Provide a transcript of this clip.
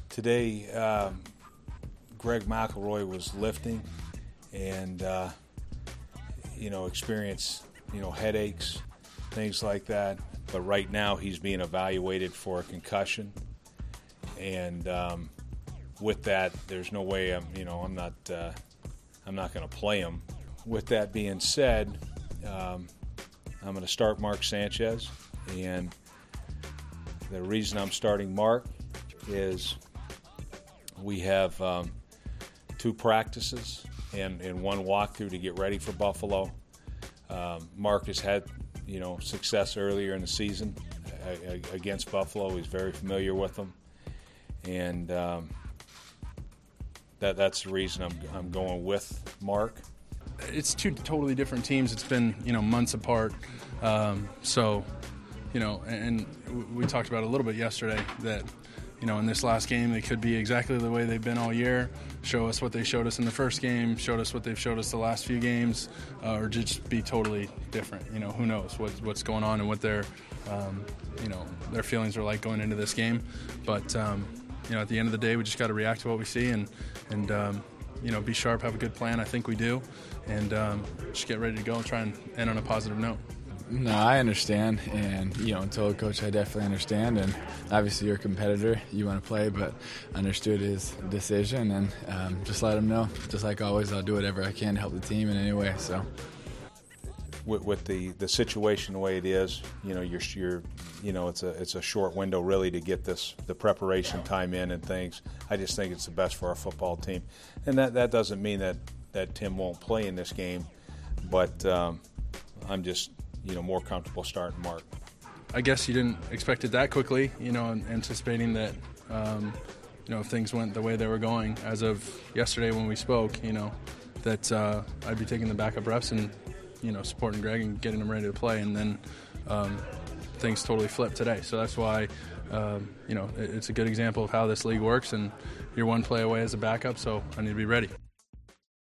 Today, Greg McElroy was lifting and, experienced, headaches, things like that. But right now he's being evaluated for a concussion. And with that, there's no way I'm not going to play him. With that being said, I'm going to start Mark Sanchez. And the reason I'm starting Mark is we have 2 practices and 1 walkthrough to get ready for Buffalo. Mark has had, success earlier in the season against Buffalo. He's very familiar with them, and that's the reason I'm going with Mark. It's 2 totally different teams. It's been months apart, and we talked about it a little bit yesterday that. In this last game, they could be exactly the way they've been all year, show us what they showed us in the first game, showed us what they've showed us the last few games, or just be totally different. Who knows what's going on and what their feelings are like going into this game. But, at the end of the day, we just got to react to what we see and be sharp, have a good plan. I think we do, and just get ready to go and try and end on a positive note. No, I understand, and until a coach, I definitely understand. And obviously, you're a competitor; you want to play, but understood his decision, and just let him know. Just like always, I'll do whatever I can to help the team in any way. So, with the situation the way it is, you're it's a short window really to get the preparation time in and things. I just think it's the best for our football team, and that doesn't mean that Tim won't play in this game, but I'm just. More comfortable starting Mark. I guess you didn't expect it that quickly, anticipating that, if things went the way they were going as of yesterday when we spoke, that I'd be taking the backup reps and, supporting Greg and getting him ready to play. And then things totally flipped today. So that's why, it's a good example of how this league works. And you're 1 play away as a backup, so I need to be ready.